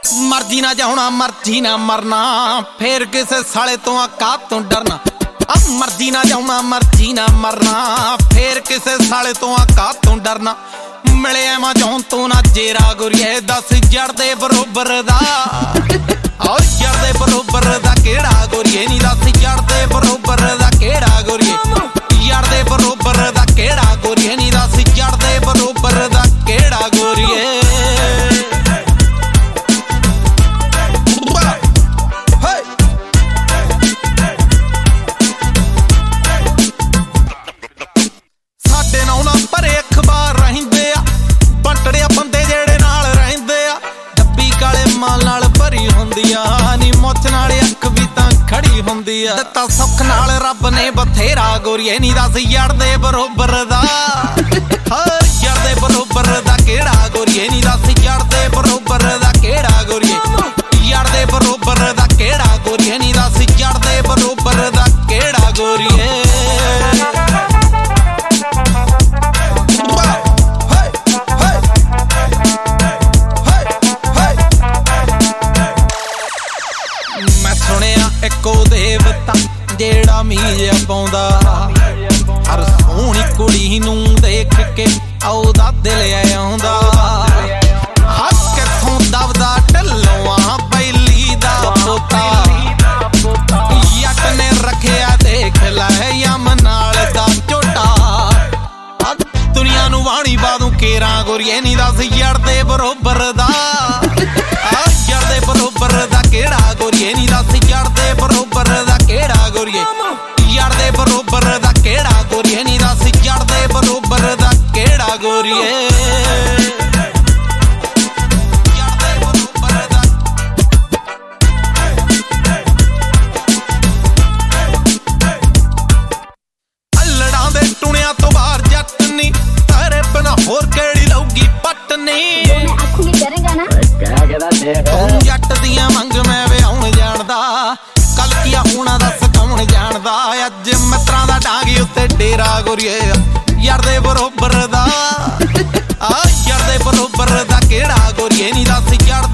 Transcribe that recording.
मर्जी ना जाना मर्जी ना मरना, फिर किसे साले तो औकात तो डरना। मर्जी ना जाना मर्जी ना मरना, फिर किसे साले तो औकात तो डरना। मिले एमेजॉन तो ना जेरा गुरिए, 10 जड़ दे बरोबर दा और जड़ दे बरोबर दा केड़ा गुरिए नी, 10 जड़ दे बरोबर दा केड़ा गुरिए, जड़ दे बरोबर दा केड़ा गुरिए नी, 10 जड़ दे बरोबर दा केड़ा गुरिए। साडे नाल ना भरे अखबार रहिंदे आ, बटड़िया बंदे जेड़े नाल रहिंदे आ। डब्बी काले माल नाल भरी हुंदी आ नी, मुੱਛ नाल अख भी तां खड़ी हुंदी आ। दित्ता सुख नाल रब ने बथेरा गोरीए नी, 10 जड़ दे बरोबर दा जड़ दे बरोबर दा केड़ा गोरीए नी, 10 जड़ दे बरोबर दा केड़ा गोरीए, जड़ दे बरोबर दा केड़ा गोरीए नी, 10 जड़ दे बरोबर दा केड़ा गोरीए। मैं सुनिया इको देवता जेड़ा मीज़ पाउंदा, हर सोहनी कुड़ी नूं देख के औदा दिल आउंदा। हस किथों दबदा ढल्लों बैली दा पोता, जट ने रखिया देख लै यम नाल दा झोटा। दुनिया नूं वाणी बादूं केरा गोरीए नी, 10 जड़ दे बरोबर दा जड़ दे बरोबर दा केड़ा गोरीए नी, 10 जड़ दे बरोबर दा केड़ा गोरीए, जड़ दे बरोबर दा केड़ा गोरीए नी, 10 जड़ दे बरोबर दा केड़ा गोरीए। अल्लड़ां दे टुणियां तो बाहर जट नी, तेरे बिना होर केड़ी लऊगी पट नी। जट दियां मंग मैं विआउण जाणदा, कल किया होना दस कौन जाणदा। अज मित्रां दा डांगी उत्ते डेरा गोरीए, यार दे बरोबर दा यार दे बरोबर दा केड़ा गोरीए नी, 10 जड़